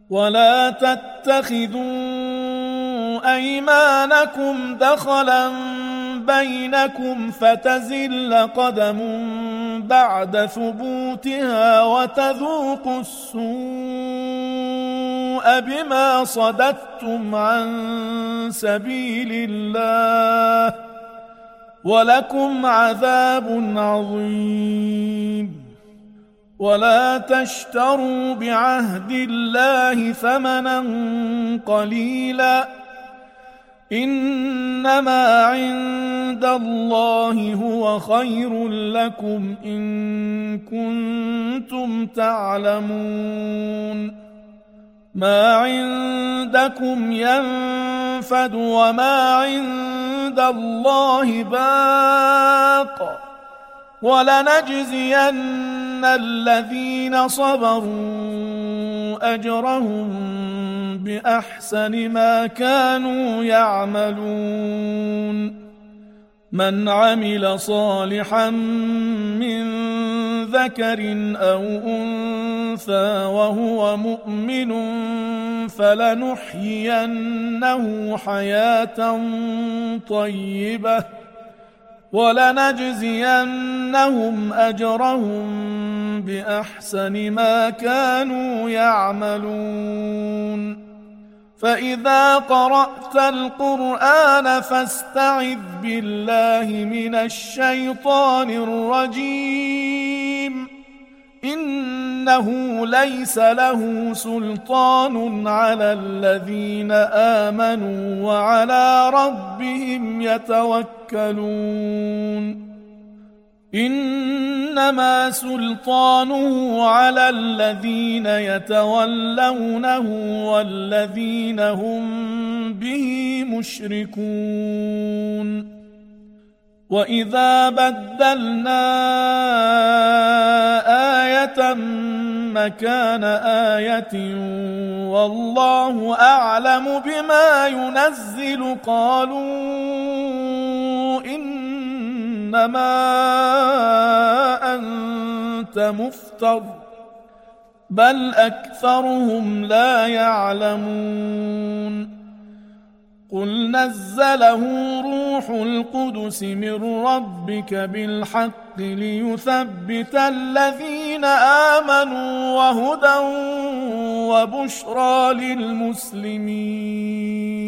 ولا تتخذوا أيمانكم دخلا بينكم فتزل قدم بعد ثبوتها وتذوقوا السوء بما صددتم عن سبيل الله ولكم عذاب عظيم. ولا تشتروا بعهد الله ثمنا قليلا إنما عند الله هو خير لكم إن كنتم تعلمون. ما عندكم ينفد وما عند الله باق ولنجزين الذين صبروا أجرهم بأحسن ما كانوا يعملون. من عمل صالحا من ذكر أو أنثى وهو مؤمن فلنحيينه حياة طيبة ولنجزينهم أجرهم بأحسن ما كانوا يعملون. فإذا قرأت القرآن فاستعذ بالله من الشيطان الرجيم إنه ليس له سلطان على الذين آمنوا وعلى ربهم يتوكلون. إنما سلطانه على الذين يتولونه والذين هم به مشركون. وإذا بدلنا آية مكان آية والله أعلم بما ينزل قالوا إنما أنت مفتر بل أكثرهم لا يعلمون. قل نزله روح القدس من ربك بالحق ليثبت الذين آمنوا وهدى وبشرى للمسلمين.